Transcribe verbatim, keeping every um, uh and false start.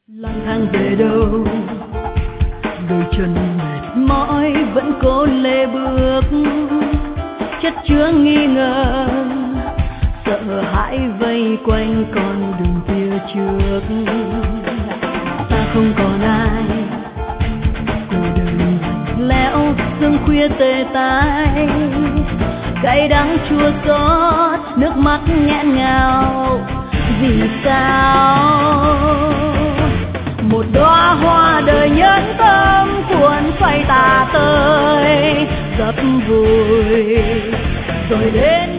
lang thang về đâu, đôi chân mệt mỏi vẫn cố lê bước, chất chứa nghi ngờ, sợ hãi vây quanh con đường phía trước. Ta không còn ai, cô đơn lạnh lẽo sương khuya tê tái, cay đắng chua xót nước mắt nghẹn ngào. Vì sao một đóa hoa đời nhẫn tâm cuốn phai tà tới dập vùi rồi đến